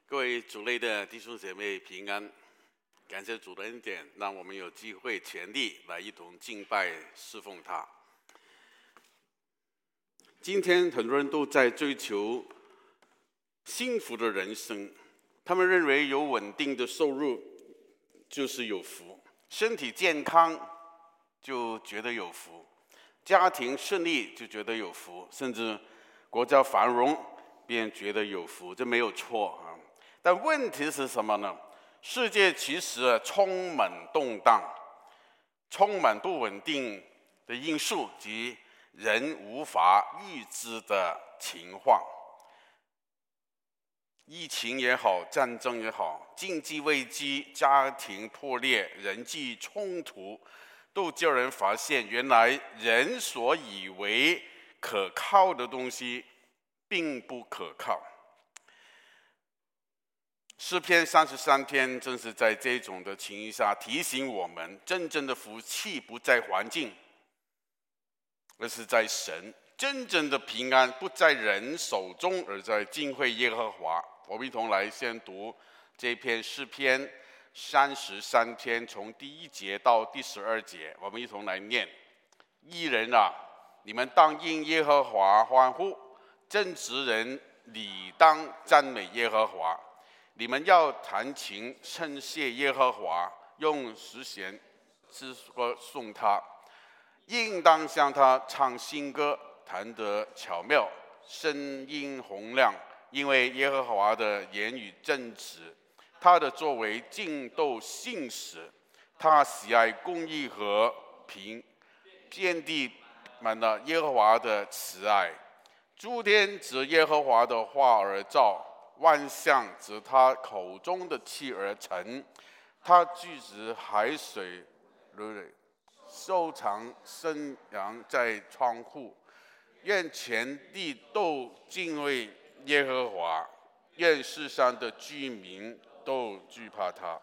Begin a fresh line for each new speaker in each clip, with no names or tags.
各位主内的弟兄姐妹平安，感谢主的恩典，让我们有机会全力来一同敬拜侍奉他。今天很多人都在追求幸福的人生，他们认为有稳定的收入就是有福，身体健康就觉得有福，家庭顺利就觉得有福，甚至国家繁荣便觉得有福，这没有错啊。但问题是什么呢？世界其实充满动荡，充满不稳定的因素及人无法预知的情况。疫情也好，战争也好，经济危机、家庭破裂、人际冲突，都叫人发现，原来人所以为可靠的东西并不可靠。诗篇33篇正是在这种的情形下提醒我们，真正的福气不在环境，而是在神；真正的平安不在人手中，而在敬畏耶和华。我们一同来先读这篇诗篇33篇，从第1节到第12节，我们一同来念：义人啊，你们当因耶和华欢呼；正直人理当赞美耶和华。你们要弹琴称谢耶和华，用十弦之歌颂他，应当向他唱新歌，弹得巧妙，声音洪亮。因为耶和华的言语正直，他的作为尽都信实，他喜爱公义和平，遍地满了耶和华的慈爱。诸天指耶和华的话而造，万象指他口中的气而成。他聚集海水如蕊，收藏生羊在窗户。愿全地都敬畏耶和华，愿世上的居民都惧怕他。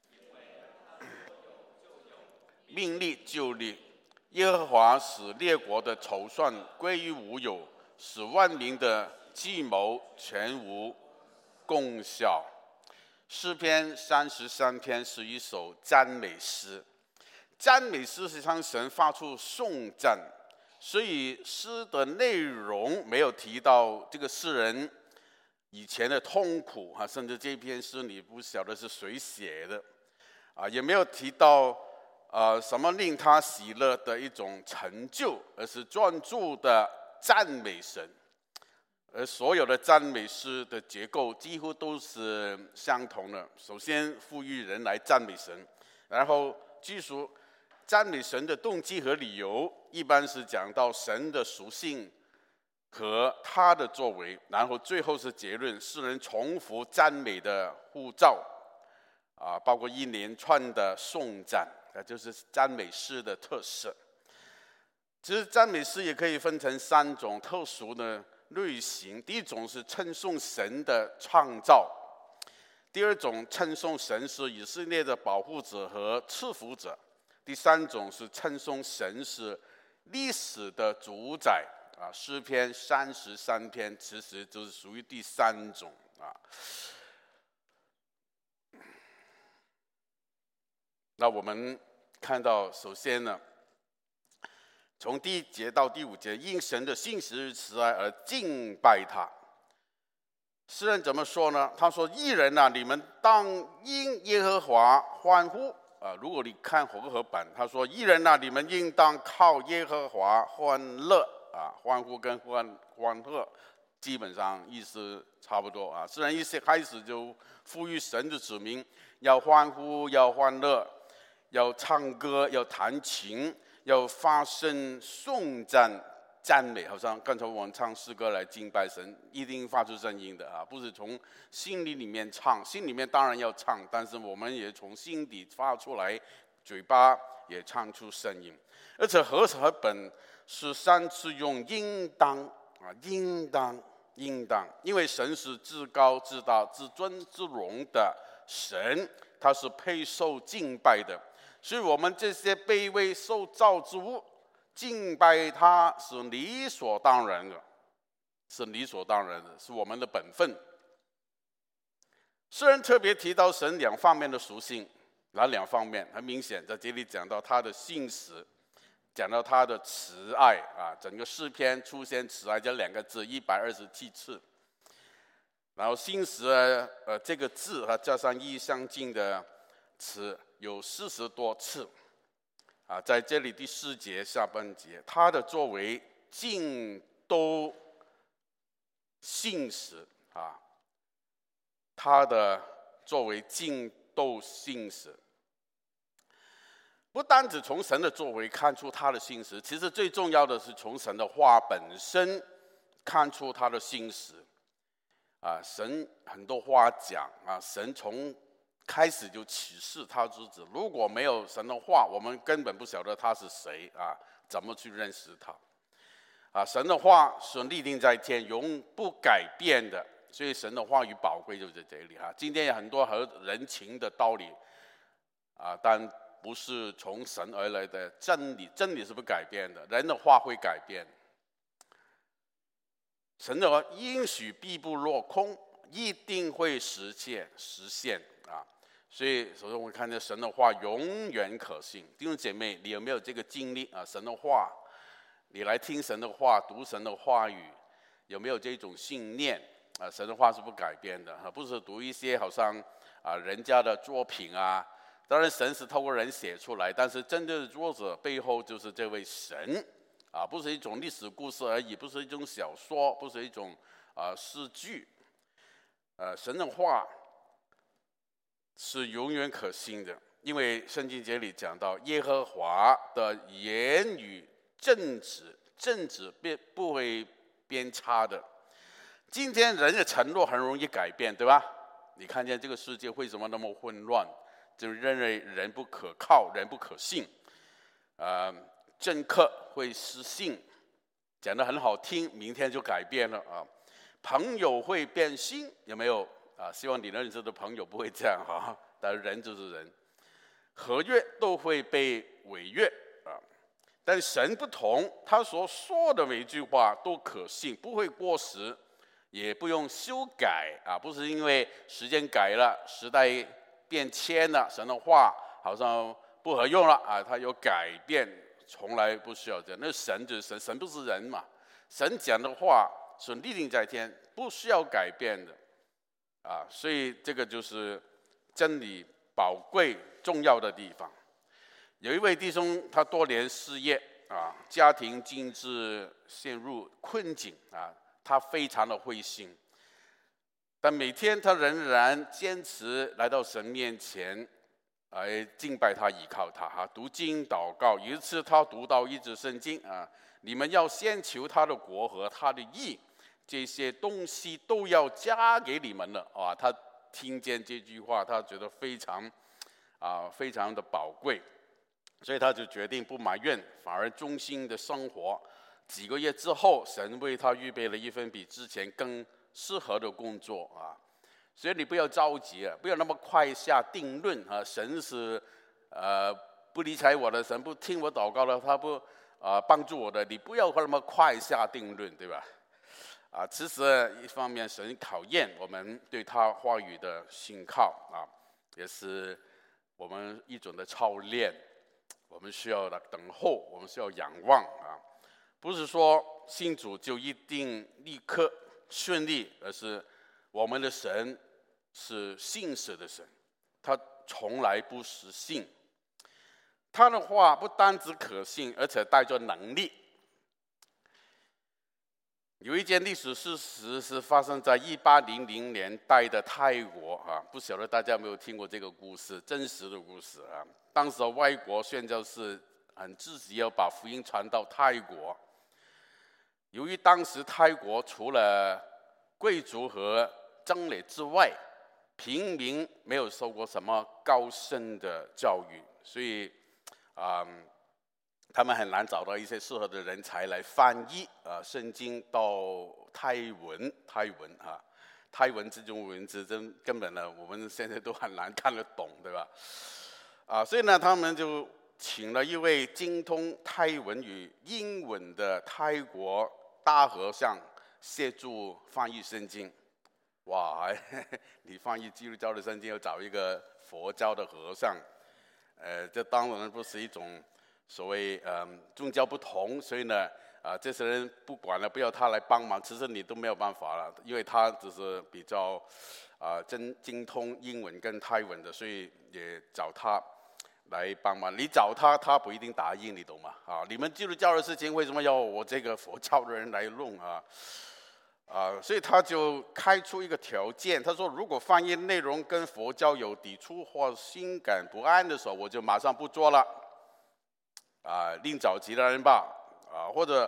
命立就立，耶和华使列国的筹算归于无有，使万民的计谋全无功效。诗篇33篇是一首赞美诗，赞美诗是向神发出颂赞，所以诗的内容没有提到这个诗人以前的痛苦啊，甚至这篇诗你不晓得是谁写的啊，也没有提到什么令他喜乐的一种成就，而是专注的赞美神。而所有的赞美诗的结构几乎都是相同的，首先呼吁人来赞美神，然后记述赞美神的动机和理由，一般是讲到神的属性和他的作为，然后最后是结论，诗人重复赞美的呼召包括一连串的颂赞，就是赞美诗的特色。其实赞美诗也可以分成3种特殊的类型，第一种是称颂神的创造，第二种称颂神是以色列的保护者和赐福者，第3种是称颂神是历史的主宰诗篇33篇其实就是属于第3种那我们看到，首先呢，从第1节到第5节，因神的信实与慈爱而敬拜他。诗人怎么说呢？他说：义人啊，你们当因耶和华欢呼如果你看和合版，他说：义人啊，你们应当靠耶和华欢乐欢呼跟欢乐基本上意思差不多诗人一开始就呼吁神的子民要欢呼，要欢乐，要唱歌，要弹琴，要发声颂赞赞美，好像刚才我们唱诗歌来敬拜神，一定发出声音的不是从心里面唱，心里面当然要唱，但是我们也从心底发出来，嘴巴也唱出声音。而且和本是3次用应当应当，因为神是至高至大至尊至荣的神，他是配受敬拜的，所以我们这些卑微受造之物敬拜他是理所当然的，是我们的本分。 诗人特别提到神两方面的属性，哪两方面？很明显，在这里讲到他的信实，讲到他的慈爱啊，整个诗篇出现慈爱这两个字127次，然后信实这个字加上意相近的词有40多次啊，在这里第4节下半节，他的作为尽都信实啊，他的作为尽都信实。不单只从神的作为看出他的信实，其实最重要的是从神的话本身看出他的信实。啊，神很多话讲啊，神从开始就启示他之子。如果没有神的话，我们根本不晓得他是谁啊，怎么去认识他？啊，神的话是立定在天，永不改变的，所以神的话语宝贵就在这里哈。今天有很多和人情的道理啊，但不是从神而来的真理，真理是不改变的，人的话会改变。神的应许必不落空，一定会实现啊！所以，首先我们看见神的话永远可信。弟兄姐妹，你有没有这个经历啊？神的话，你来听神的话，读神的话语，有没有这种信念啊？神的话是不改变的，不是读一些好像人家的作品啊。当然，神是透过人写出来，但是真正的作者背后就是这位神。啊，不是一种历史故事而已，不是一种小说，不是一种诗句。神的话是永远可信的，因为圣经节里讲到耶和华的言语正直不会偏差的。今天人的承诺很容易改变，对吧？你看见这个世界为什么那么混乱？就认为人不可靠，人不可信。政客会失信，讲得很好听，明天就改变了啊。朋友会变心，有没有啊？希望你认识的朋友不会这样哈。但人就是人，合约都会被违约啊。但神不同，他所说的每一句话都可信，不会过时，也不用修改啊。不是因为时间改了，时代变迁了，神的话好像不合用了啊，他有改变。从来不需要这样，那神就是神，神不是人嘛。神讲的话是立定在天，不需要改变的啊。所以这个就是真理宝贵重要的地方。有一位弟兄，他多年失业啊，家庭经济陷入困境啊，他非常的灰心，但每天他仍然坚持来到神面前。来敬拜他，依靠他哈，读经祷告。有一次他读到一节圣经啊，你们要先求他的国和他的义，这些东西都要加给你们了啊。他听见这句话，他觉得非常的宝贵，所以他就决定不埋怨，反而忠心的生活。几个月之后，神为他预备了一份比之前更适合的工作啊。所以你不要着急啊，不要那么快下定论啊。神是不理睬我的，神不听我祷告了，他不帮助我的，你不要那么快下定论，对吧？其实一方面神考验我们对他话语的信靠啊，也是我们一种的操练。我们需要等候，我们需要仰望啊，不是说信主就一定立刻顺利，而是我们的神是信实的神，他从来不失信。他的话不单只可信，而且带着能力。有一件历史事实是发生在1800年代的泰国啊，不晓得大家有没有听过这个故事，真实的故事啊。当时外国宣教士很积极要把福音传到泰国。由于当时泰国除了贵族和僧侣之外，平民没有受过什么高深的教育，所以他们很难找到一些适合的人才来翻译圣经到泰文这种文字根本呢，我们现在都很难看得懂，对吧？所以呢，他们就请了一位精通泰文与英文的泰国大和尚协助翻译圣经。 哇，你翻译基督教的圣经要找一个佛教的和尚，这当然不是一种所谓宗教不同，所以呢这些人不管了，不要他来帮忙，其实你都没有办法了，因为他只是比较精通英文跟泰文的，所以也找他来帮忙。你找他，他不一定答应，你懂吗？你们基督教的事情为什么要我这个佛教的人来弄啊？所以他就开出一个条件，他说如果翻译内容跟佛教有抵触或心感不安的时候，我就马上不做了，另找其他人吧，或者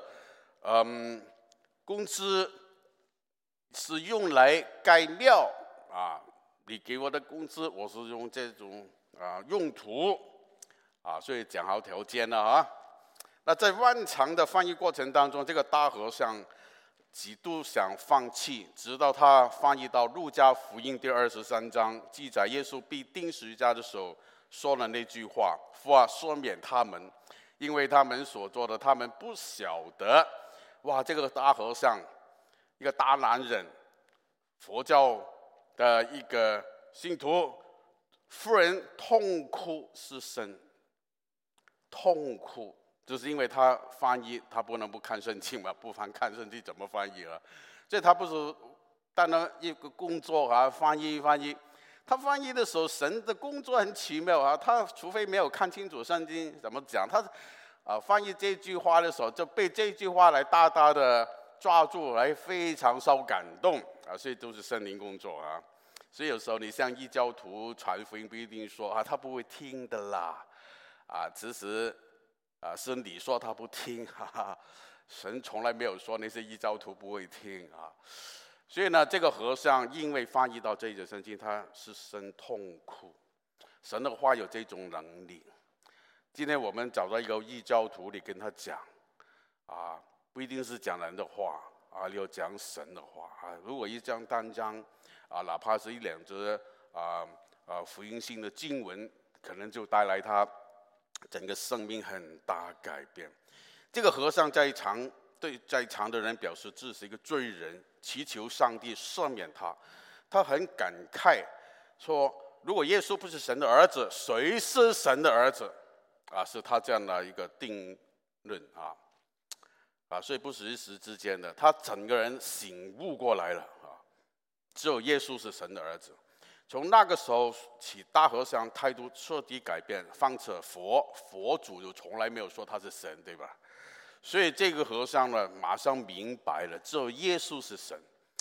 工资是用来盖庙你给我的工资我是用这种用途所以讲好条件了那在漫长的翻译过程当中，这个大和尚几度想放弃，直到他翻译到路加福音第23章，记载耶稣被钉十字架的时候说了那句话：父啊，赦免他们，因为他们所做的他们不晓得。哇，这个大和尚，一个大男人，佛教的一个信徒，忽然痛哭失声。痛哭就是因为他翻译，他不能不看圣经嘛，不看圣经怎么翻译了？所以他不是单单一个工作翻译。他翻译的时候，神的工作很奇妙他除非没有看清楚圣经怎么讲，他翻译这句话的时候，就被这句话来大大的抓住，来非常受感动所以都是圣灵工作所以有时候你向异教徒传福音，不一定说他不会听的啦其实是你说他不听神从来没有说那些异教徒不会听所以呢，这个和尚因为翻译到这一节圣经，他失声痛哭。神的话有这种能力。今天我们找到一个异教徒，你跟他讲不一定是讲人的话你要讲神的话如果一张单张哪怕是一两则福音性的经文，可能就带来他整个生命很大改变。这个和尚在场的人表示自己是一个罪人，祈求上帝赦免他。他很感慨说，如果耶稣不是神的儿子，谁是神的儿子是他这样的一个定论所以不是一时之间的，他整个人醒悟过来了只有耶稣是神的儿子。从那个时候起，大和尚态度彻底改变，放着佛祖就从来没有说他是神，对吧？所以这个和尚呢，马上明白了，只有耶稣是神。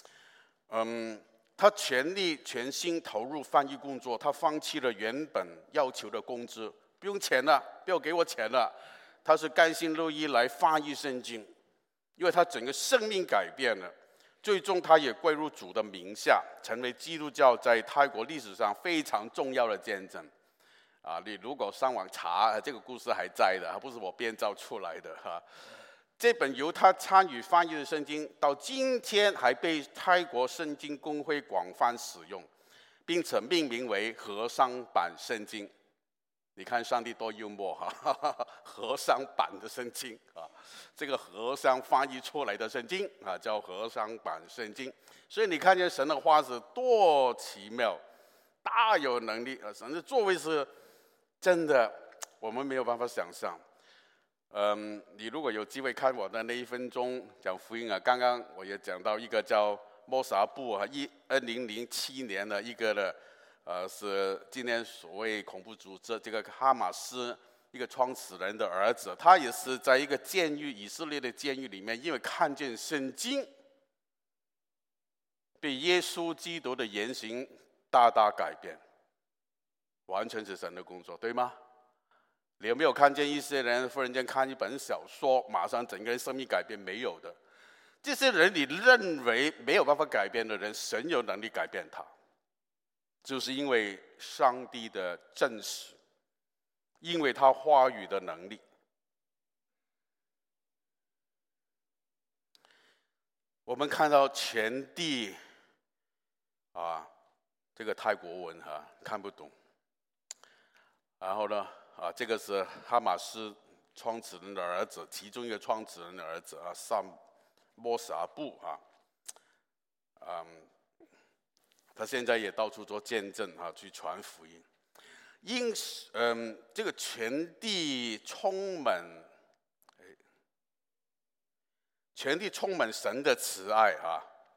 他全力全心投入翻译工作，他放弃了原本要求的工资，不用钱了，不要给我钱了，他是甘心乐意来翻译圣经，因为他整个生命改变了。最终他也归入主的名下，成为基督教在泰国历史上非常重要的见证你如果上网查这个故事还在的不是我编造出来的这本由他参与翻译的圣经到今天还被泰国圣经公会广泛使用，并且命名为和尚版圣经。你看上帝多幽默和尚版的圣经这个和尚翻译出来的圣经叫和尚版圣经。所以你看见神的话是多奇妙，大有能力神的作为是真的我们没有办法想象。你如果有机会看我的那1分钟讲福音刚刚我也讲到一个叫摩萨布2007年的一个的是今年所谓恐怖组织这个哈马斯一个创始人的儿子，他也是在一个监狱，以色列的监狱里面，因为看见圣经，被耶稣基督的言行大大改变，完全是神的工作，对吗？你有没有看见一些人忽然间看一本小说，马上整个人生命改变？没有的。这些人你认为没有办法改变的人，神有能力改变他。就是因为上帝的真实，因为他话语的能力。我们看到全地这个泰国文看不懂，然后呢这个是哈马斯创始人的儿子，其中一个创始人的儿子摩萨布他现在也到处做见证啊，去传福音。因这个全地充满神的慈爱啊，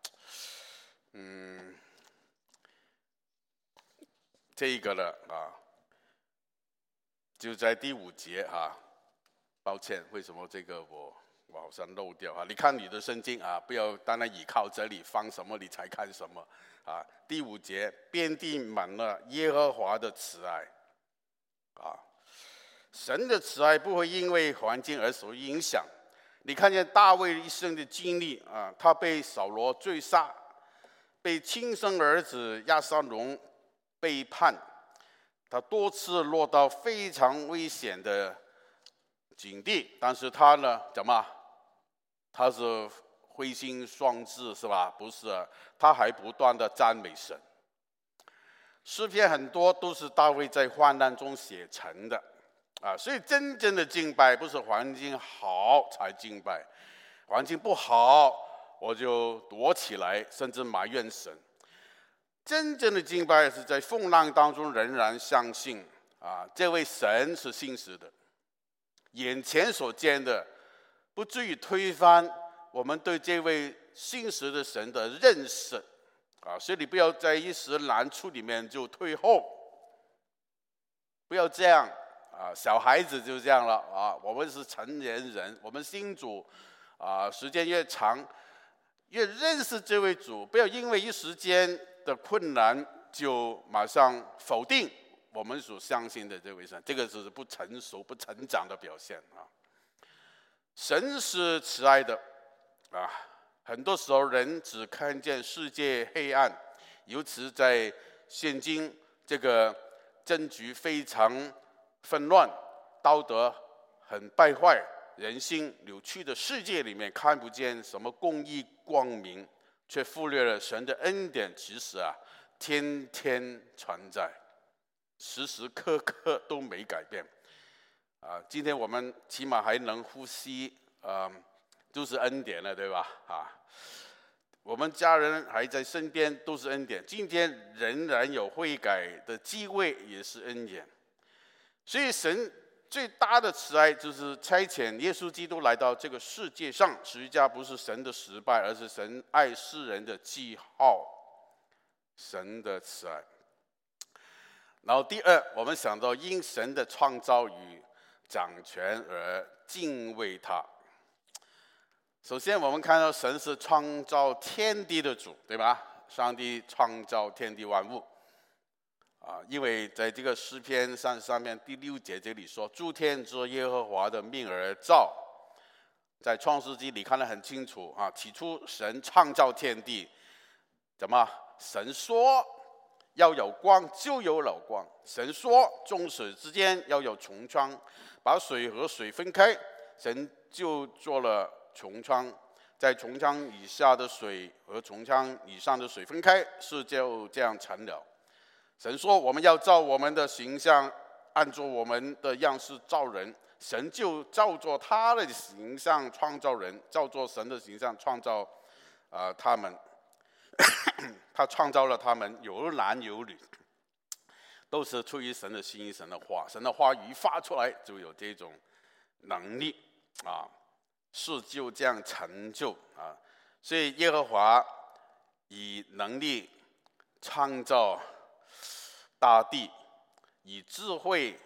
这一个了啊，就在第5节啊。抱歉，为什么这个我好像漏掉啊？你看你的圣经啊，不要单单倚靠这里放什么你才看什么啊。第5节，遍地满了耶和华的慈爱啊。神的慈爱不会因为环境而受影响。你看见大卫一生的经历啊，他被扫罗追杀，被亲生儿子押沙龙背叛，他多次落到非常危险的境地，但是他呢，怎么？他是灰心丧志是吧？不是，他还不断的赞美神。诗篇很多都是大卫在患难中写成的啊，所以真正的敬拜不是环境好才敬拜，环境不好我就躲起来，甚至埋怨神。真正的敬拜是在风浪当中仍然相信啊，这位神是信实的，眼前所见的不至于推翻我们对这位信实的神的认识啊，所以你不要在一时难处里面就退后，不要这样啊，小孩子就这样了啊。我们是成年人，我们信主啊，时间越长，越认识这位主，不要因为一时间的困难就马上否定我们所相信的这位神，这个是不成熟、不成长的表现啊。神是慈爱的啊，很多时候人只看见世界黑暗，尤其在现今这个政局非常纷乱、道德很败坏、人心扭曲的世界里面，看不见什么公义光明，却忽略了神的恩典，其实啊，天天存在，时时刻刻都没改变啊。今天我们起码还能呼吸，都是恩典了，对吧？啊，我们家人还在身边，都是恩典。今天仍然有悔改的机会，也是恩典。所以神最大的慈爱就是差遣耶稣基督来到这个世界上，十字架不是神的失败，而是神爱世人的记号，神的慈爱。然后第二，我们想到因神的创造与掌权而敬畏他。首先我们看到神是创造天地的主，对吧？上帝创造天地万物啊，因为在这个诗篇33篇第6节这里说，诸天之耶和华的命而造。在创世纪里看得很清楚啊，起初神创造天地，怎么？神说要有光，就有了光。神说众水之间要有穹苍，把水和水分开，神就做了穹苍，在穹苍以下的水和穹苍以上的水分开，事就这样成了。神说我们要照我们的形象，按照我们的样式造人。神就照作他的形象创造人，照作神的形象创造他们。他创造了他们，有男有女，都是出于神的心意、神的话。神的话语发出来，就有这种能力啊，事就这样成就啊。所以耶和华以能力创造大地，以智慧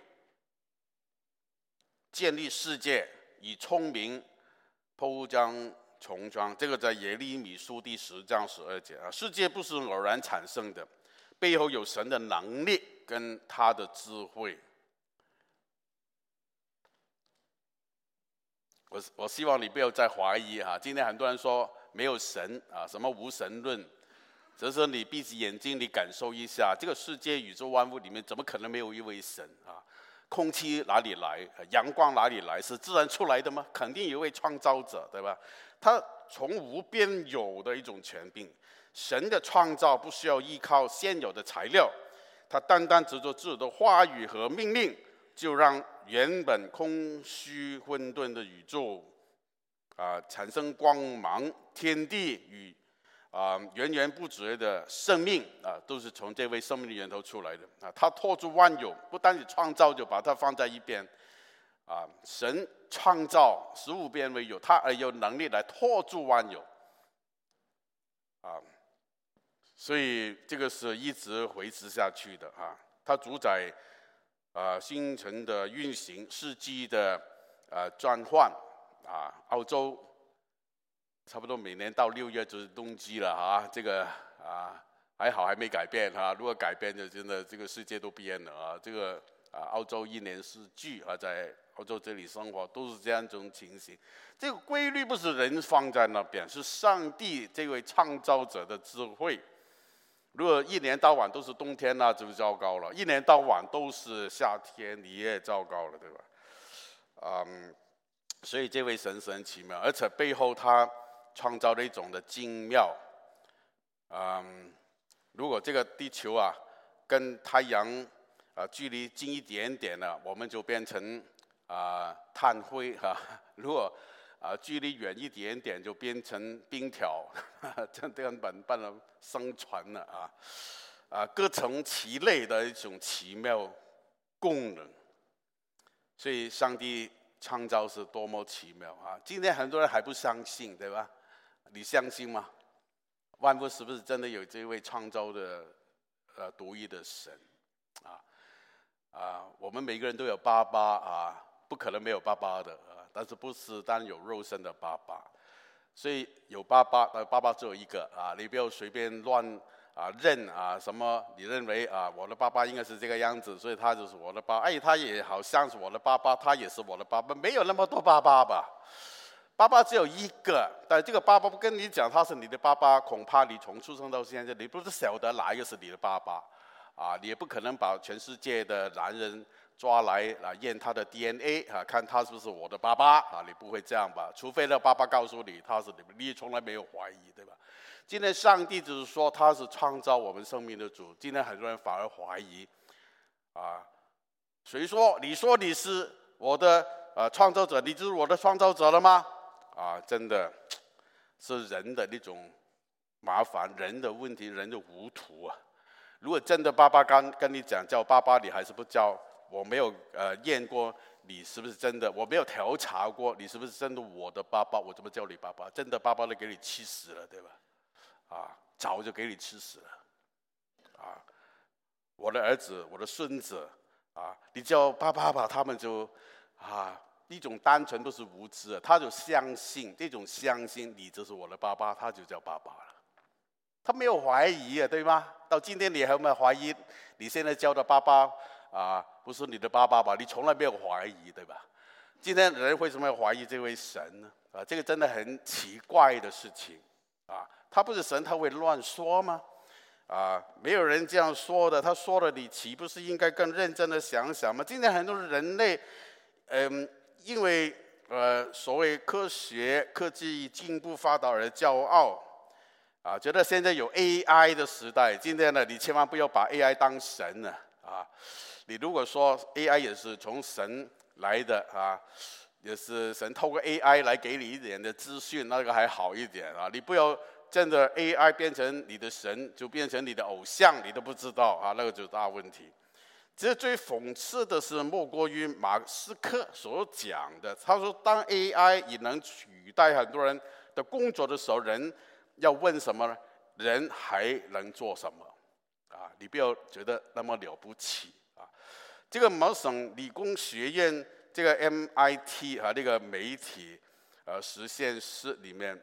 建立世界，以聪明铺张穹苍。这个在耶利米书第10章12节啊。世界不是偶然产生的，背后有神的能力跟他的智慧。我希望你不要再怀疑啊！今天很多人说没有神啊，什么无神论，只是你闭起眼睛，你感受一下，这个世界宇宙万物里面怎么可能没有一位神啊？空气哪里来？阳光哪里来？是自然出来的吗？肯定有一位创造者，对吧？他从无边有的一种权柄。神的创造不需要依靠现有的材料，他单单藉着自己的话语和命令，就让原本空虚混沌的宇宙产生光芒，天地与源源不绝的生命都是从这位生命的源头出来的他托住万有，不单是创造就把它放在一边神创造使无变为有，他有能力来托住万有所以这个是一直维持下去的他主宰星辰的运行，四季的转换澳洲差不多每年到6月就是冬季了这个还好还没改变如果改变就真的这个世界都变了这个澳洲一年四季在澳洲这里生活都是这样一种情形。这个规律不是人放在那边，是上帝这位创造者的智慧。如果一年到晚都是冬天那就糟糕了，一年到晚都是夏天你也糟糕了，对吧所以这位神是很奇妙，而且背后他创造了一种的精妙如果这个地球跟太阳距离近一点点了，我们就变成炭灰如果距离远一点点就变成冰条这根本不能生存了各从其类的一种奇妙功能。所以上帝创造是多么奇妙今天很多人还不相信，对吧？你相信吗？万物是不是真的有这位创造的独一的神我们每个人都有爸爸不可能没有爸爸的但是不是单有肉身的爸爸，所以有爸爸爸爸只有一个你不要随便乱认什么你认为我的爸爸应该是这个样子，所以他就是我的爸爸他也好像是我的爸爸，他也是我的爸爸，没有那么多爸爸吧。爸爸只有一个，但这个爸爸不跟你讲他是你的爸爸，恐怕你从出生到现在你不是晓得哪一个是你的爸爸你也不可能把全世界的男人抓来验他的 DNA 看他是不是我的爸爸你不会这样吧？除非那爸爸告诉你他是你从来没有怀疑，对吧？今天上帝只是说他是创造我们生命的主，今天很多人反而怀疑谁说你说你是我的创造者，你就是我的创造者了吗？真的是人的那种麻烦，人的问题，人的糊涂如果真的爸爸跟你讲叫爸爸，你还是不叫，我没有验过你是不是真的，我没有调查过你是不是真的我的爸爸，我怎么叫你爸爸？真的爸爸都给你气死了，对吧？早就给你吃死了我的儿子我的孙子你叫爸爸吧，他们就一种单纯都是无知他就相信，这种相信你就是我的爸爸，他就叫爸爸了，他没有怀疑对吗？到今天你还有没有怀疑你现在叫的爸爸不是你的爸爸吧？你从来没有怀疑，对吧？今天人为什么要怀疑这位神呢？这个真的很奇怪的事情他不是神，他会乱说吗？没有人这样说的，他说了你岂不是应该更认真的想想吗？今天很多人类因为所谓科学科技进步发达而骄傲觉得现在有 AI 的时代，今天呢你千万不要把 AI 当神了你如果说 AI 也是从神来的也是神透过 AI 来给你一点的资讯，那个还好一点你不要真的 AI 变成你的神，就变成你的偶像，你都不知道那个就是大问题。这最讽刺的是莫过于马斯克所讲的，他说当 AI 也能取代很多人的工作的时候，人要问什么呢？人还能做什么你不要觉得那么了不起这个麻省理工学院这个 MIT 那个媒体实验室里面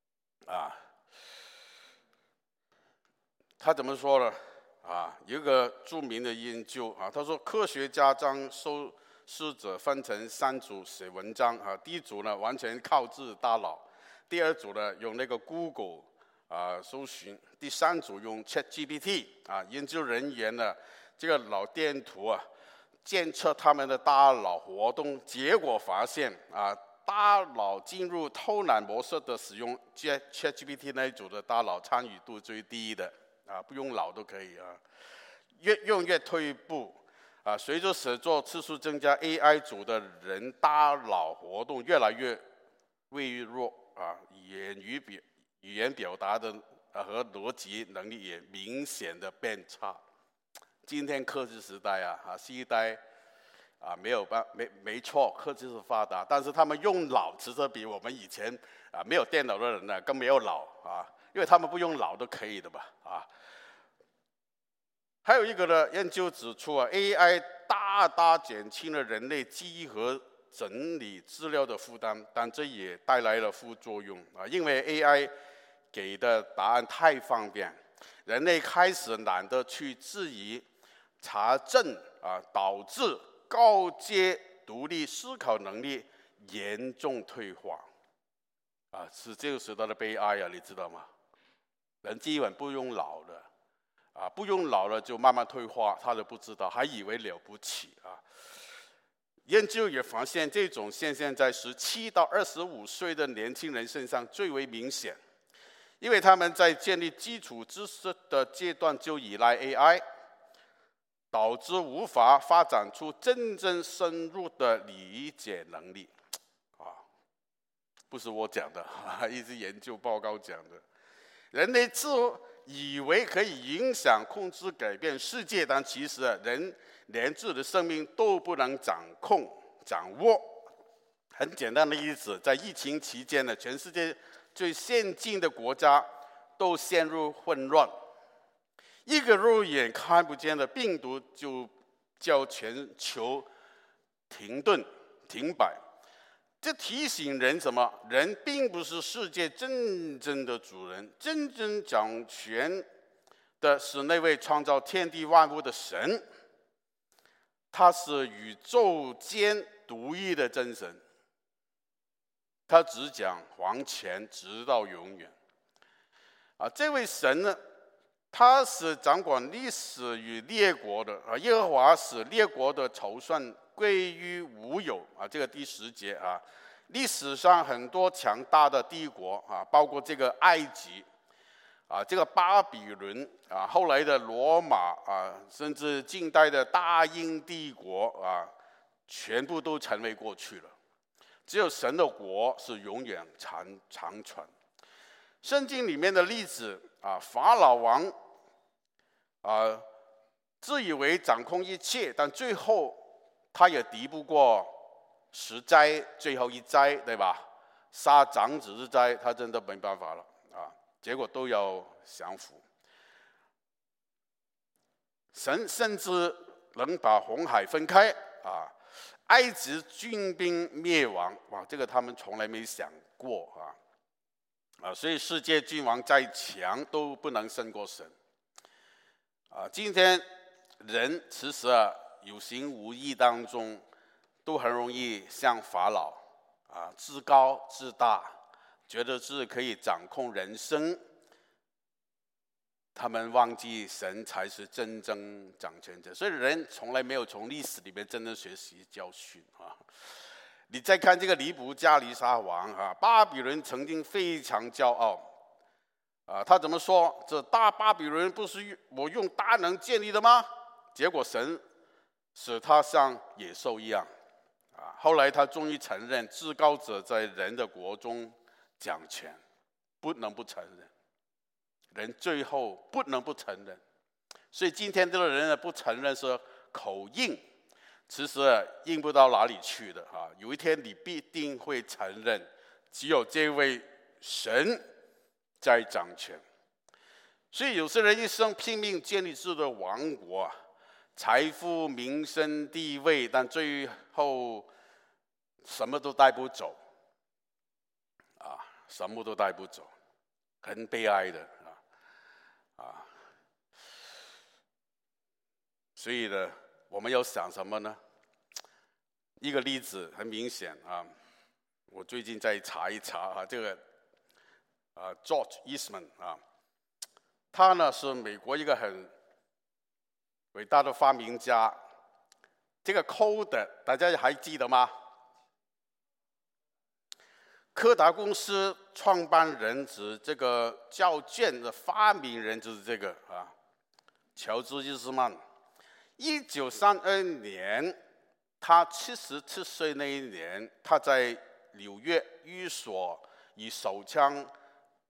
他怎么说呢有一个著名的研究他说科学家将受试者分成3组写文章第一组呢完全靠自己大脑，第二组呢用那个 Google 搜寻，第3组用 ChatGPT 研究人员呢这个脑电图监测他们的大脑活动，结果发现大脑进入偷懒模式的使用 ChatGPT 那一组的大脑参与度最低的不用脑都可以越用越退一步随着写作次数增加 AI 组的人大脑活动越来越微弱语言表达的和逻辑能力也明显的变差。今天科技时代新一代没错，科技是发达，但是他们用脑其实比我们以前没有电脑的人呢更没有脑因为他们不用脑都可以的吧还有一个呢，研究指出AI 大大减轻了人类记忆和整理资料的负担，但这也带来了副作用因为 AI 给的答案太方便，人类开始懒得去质疑、查证导致高阶独立思考能力严重退化是这个时代的悲哀你知道吗？人基本不用脑的不用脑了就慢慢退化，他都不知道，还以为了不起研究也发现，这种现象在17到25岁的年轻人身上最为明显，因为他们在建立基础知识的阶段就依赖 AI， 导致无法发展出真正深入的理解能力不是我讲的一直研究报告讲的。人类自以为可以影响、控制、改变世界，但其实人连自己的生命都不能掌握。很简单的例子，在疫情期间呢，全世界最先进的国家都陷入混乱，一个肉眼看不见的病毒就叫全球停摆。这提醒人什么？人并不是世界真正的主人，真正掌权的是那位创造天地万物的神，他是宇宙间独一的真神，他只讲黄泉，直到永远这位神呢，他是掌管历史与列国的耶和华使列国的筹算归于无有这个第10节历史上很多强大的帝国包括这个埃及这个巴比伦后来的罗马甚至近代的大英帝国全部都成为过去了。只有神的国是永远长存。圣经里面的例子法老王自以为掌控一切，但最后他也敌不过10灾最后一灾，对吧？杀长子之灾，他真的没办法了结果都要降服。神甚至能把红海分开埃及军兵灭亡这个他们从来没想过所以世界君王再强都不能胜过神今天人其实有形无意当中都很容易像法老自高自大，觉得自己可以掌控人生，他们忘记神才是真正掌权者。所以人从来没有从历史里面真正学习教训你再看这个尼布加尼撒王巴比伦曾经非常骄傲他怎么说？这大巴比伦不是我用大能建立的吗？结果神使他像野兽一样后来他终于承认至高者在人的国中掌权，不能不承认。人最后不能不承认，所以今天这个人不承认是口硬，其实硬不到哪里去的有一天你必定会承认，只有这位神在掌权。所以有些人一生拼命建立自己的王国财富、名声、地位，但最后什么都带不走什么都带不走，很悲哀的所以呢，我们要想什么呢？一个例子很明显我最近在查一查这个George Eastman他呢是美国一个很伟大的发明家。这个 code 大家还记得吗？柯达公司创办人指这个胶卷的发明人就是这个乔治·伊斯曼。1932年，他77岁那一年，他在纽约寓所以手枪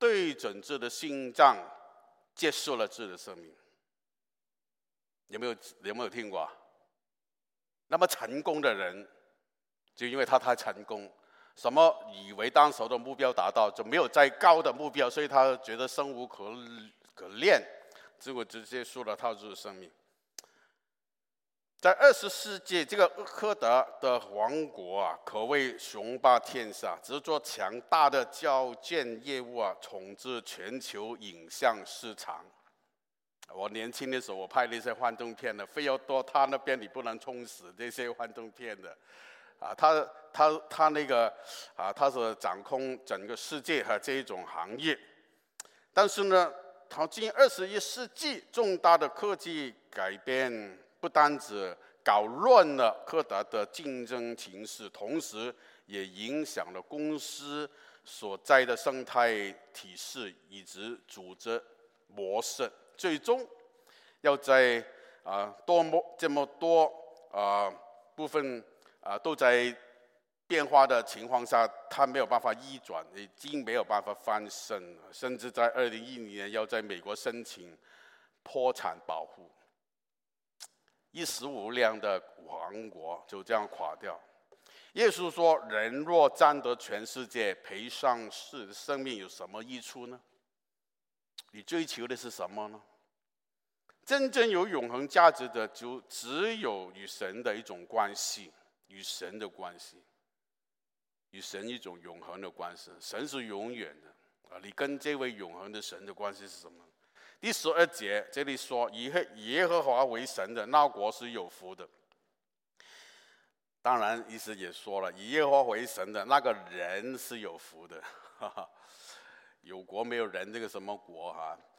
对准自己的心脏，结束了自己的生命。有没有听过？那么成功的人，就因为他太成功，什么以为当时的目标达到，就没有再高的目标，所以他觉得生无可恋，结果直接输了他自己的生命。在20世纪，这个柯达的王国啊，可谓雄霸天下，只做强大的交件业务啊，统治全球影像市场。我年轻的时候，我拍那些幻灯片的，非要到他那边你不能冲死这些幻灯片的，啊，他那个啊，他是掌控整个世界和这一种行业。但是呢，到近21世纪，重大的科技改变不单只搞乱了柯达的竞争形势，同时也影响了公司所在的生态体系以及组织模式，最终要在这么多部分都在变化的情况下，它没有办法逆转，已经没有办法翻身了，甚至在2010年要在美国申请破产保护，一时无两的王国就这样垮掉。耶稣说：“人若占得全世界，赔上世的生命，有什么益处呢？”你追求的是什么呢？真正有永恒价值的，就只有与神的一种关系，与神的关系，与神一种永恒的关系。神是永远的你跟这位永恒的神的关系是什么？第12节这里说：“以耶和华为神的，那国是有福的。”当然，意思也说了，以耶和华为神的那个人是有福的。有国没有人，这个什么国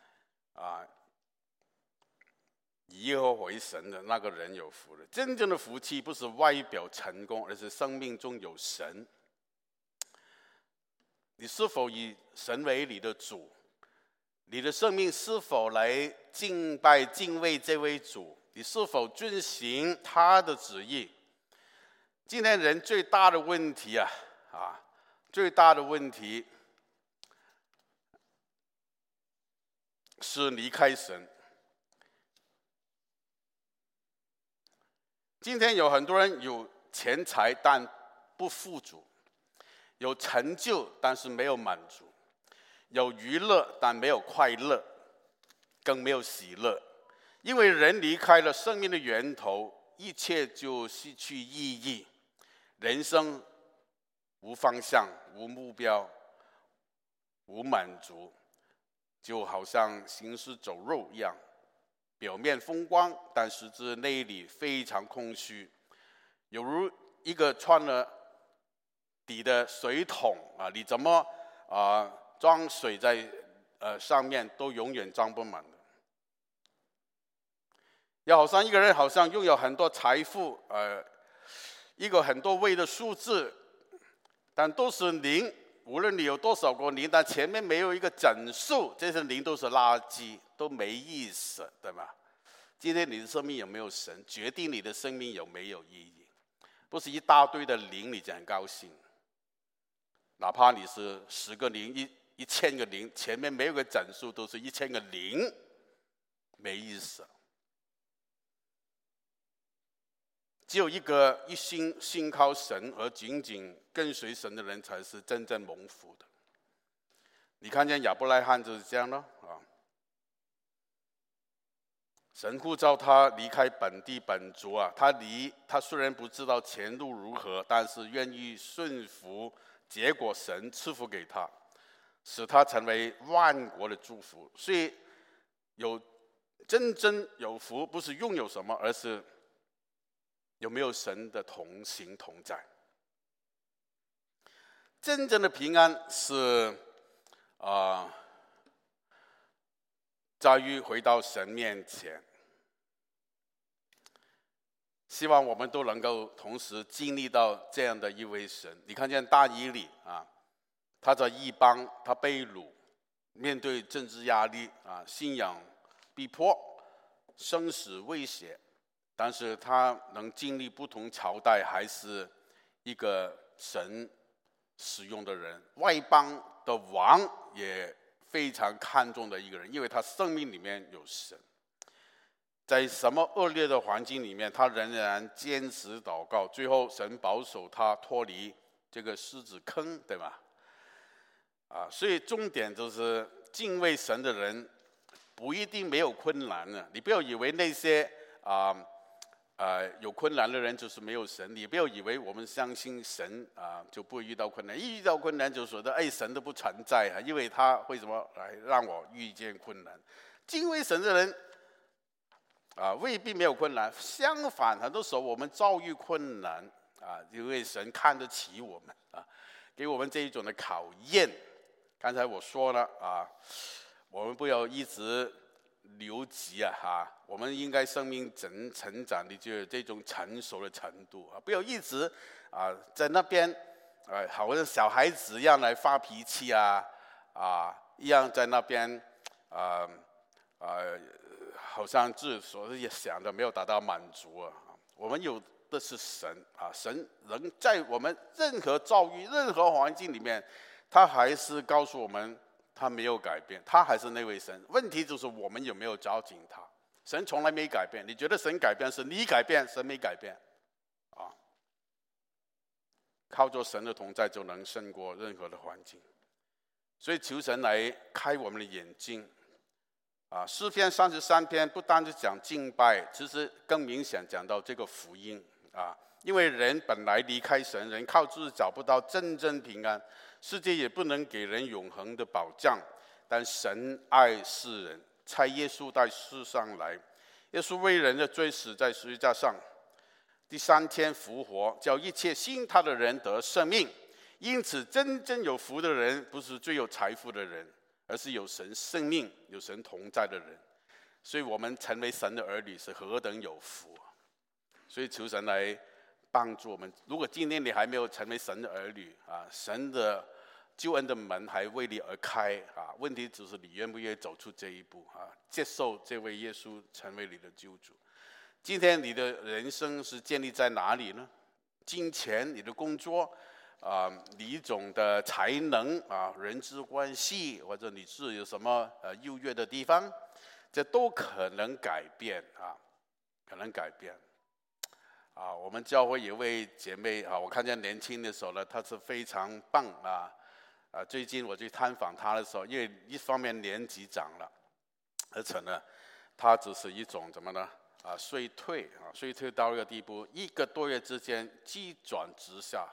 以耶和华为神的那个人有福的。真正的福气不是外表成功，而是生命中有神。你是否以神为你的主？你的生命是否来敬拜敬畏这位主？你是否遵行他的旨意？今天人最大的问题最大的问题是离开神。今天有很多人有钱财但不富足，有成就但是没有满足，有娱乐但没有快乐，更没有喜乐。因为人离开了生命的源头，一切就失去意义，人生无方向、无目标、无满足，就好像行尸走肉一样，表面风光，但实质内里非常空虚，有如一个穿了底的水桶你怎么装水在上面都永远装不满的。要好像一个人好像拥有很多财富一个很多位的数字，但都是零，无论你有多少个零，但前面没有一个整数，这些零都是垃圾，都没意思，对吧？今天你的生命有没有神，决定你的生命有没有意义。不是一大堆的零你就很高兴，哪怕你是10个零、1000个零，前面没有个整数，都是1000个零，没意思。只有一个一心信靠神而紧紧跟随神的人，才是真正蒙福的。你看见亚伯拉罕就是这样了神呼召他离开本地本族他虽然不知道前路如何，但是愿意顺服，结果神赐福给他，使他成为万国的祝福。所以真正有福，不是拥有什么，而是有没有神的同行同在。真正的平安是在于回到神面前。希望我们都能够同时经历到这样的一位神。你看见大以利他在异邦，他被掳，面对政治压力信仰逼迫，生死威胁，但是他能经历不同朝代，还是一个神使用的人。外邦的王也非常看重的一个人，因为他生命里面有神。在什么恶劣的环境里面，他仍然坚持祷告，最后神保守他脱离这个狮子坑，对吧？所以重点就是敬畏神的人不一定没有困难的。你不要以为那些有困难的人就是没有神，你不要以为我们相信神就不会遇到困难，一遇到困难就说的神都不存在因为他为什么来让我遇见困难？敬畏神的人未必没有困难，相反，很多时候我们遭遇困难因为神看得起我们给我们这一种的考验。刚才我说了我们不要一直留级我们应该生命成长的就有这种成熟的程度不要一直在那边好像小孩子一样来发脾气一样在那边好像自己所想的没有达到满足我们有的是神神能在我们任何遭遇、任何环境里面，他还是告诉我们他没有改变，他还是那位神。问题就是我们有没有照紧他？神从来没改变。你觉得神改变是你改变，神没改变靠着神的同在就能胜过任何的环境。所以求神来开我们的眼睛诗篇33篇不单是讲敬拜，其实更明显讲到这个福音因为人本来离开神，人靠自己找不到真正平安，世界也不能给人永恒的保障。但神爱世人，差耶稣到世上来，耶稣为人的罪死在十字架上，第3天复活，叫一切信他的人得生命。因此，真正有福的人，不是最有财富的人，而是有神生命、有神同在的人。所以我们成为神的儿女是何等有福所以求神来帮助我们。如果今天你还没有成为神的儿女神的救恩的门还为你而开问题只是你愿不愿意走出这一步接受这位耶稣成为你的救主。今天你的人生是建立在哪里呢？金钱、你的工作你一种的才能人际关系，或者你是有什么优越的地方，这都可能改变可能改变我们教会有位姐妹我看见年轻的时候呢，她是非常棒最近我去探访她的时候，因为一方面年纪长了，而且呢，她只是一种怎么呢衰退到一个地步，1个多月之间急转直下。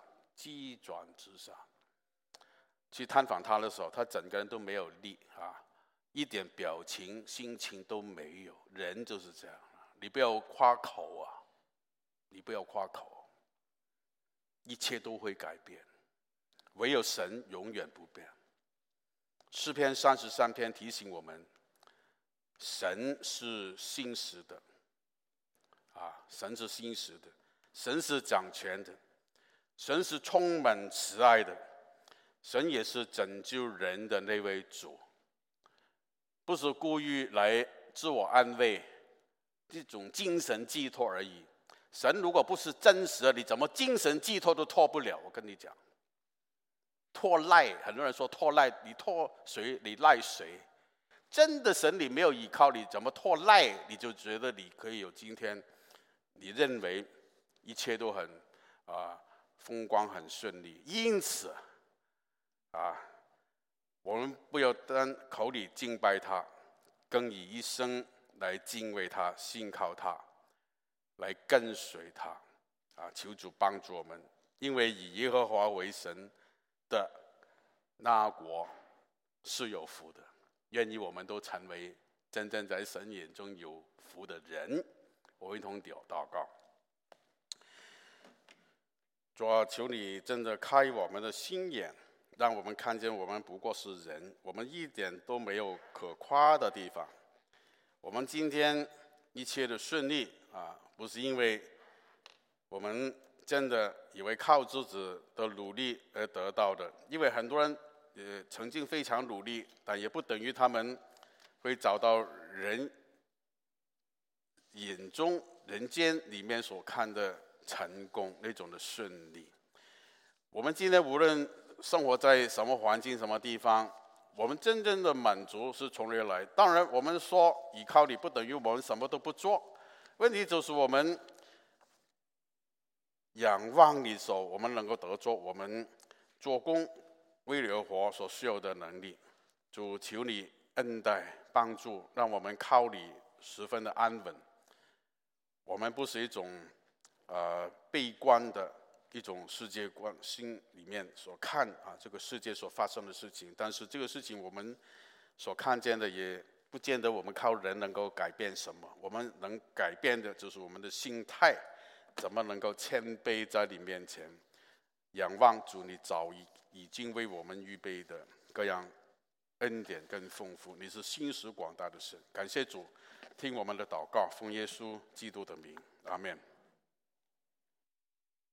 去探访她的时候，她整个人都没有力一点表情、心情都没有。人就是这样，你不要夸口你不要夸口，一切都会改变，唯有神永远不变。诗篇33篇提醒我们，神是信实的神是信实的，神是掌权的，神是充满慈爱的，神也是拯救人的那位主，不是故意来自我安慰，这种精神寄托而已。神如果不是真实的，你怎么精神寄托都托不了。我跟你讲，托赖，很多人说托赖，你托谁？你赖谁？真的神你没有依靠，你怎么托赖？你就觉得你可以有今天，你认为一切都很风光很顺利。因此我们不要单口里敬拜他，更以一生来敬畏他，信靠他，来跟随他求主帮助我们，因为以耶和华为神的那国是有福的。愿意我们都成为真正在神眼中有福的人。我一同祷告。主啊，求你真的开我们的心眼，让我们看见我们不过是人，我们一点都没有可夸的地方。我们今天一切的顺利不是因为我们真的以为靠自己的努力而得到的，因为很多人曾经非常努力，但也不等于他们会找到人眼中人间里面所看的成功那种的顺利。我们今天无论生活在什么环境、什么地方我们真正的满足是从哪里来？当然，我们说依靠你不等于我们什么都不做。问题就是我们仰望你的时候，我们能够得着我们做工为你而活所需要的能力。主，求你恩待帮助，让我们靠你十分的安稳。我们不是一种悲观的一种世界观，心里面所看这个世界所发生的事情，但是这个事情我们所看见的也不见得我们靠人能够改变什么，我们能改变的就是我们的心态，怎么能够谦卑在你面前，仰望主你早已经为我们预备的各样恩典更丰富，你是心识广大的神。感谢主，听我们的祷告，奉耶稣基督的名，阿们。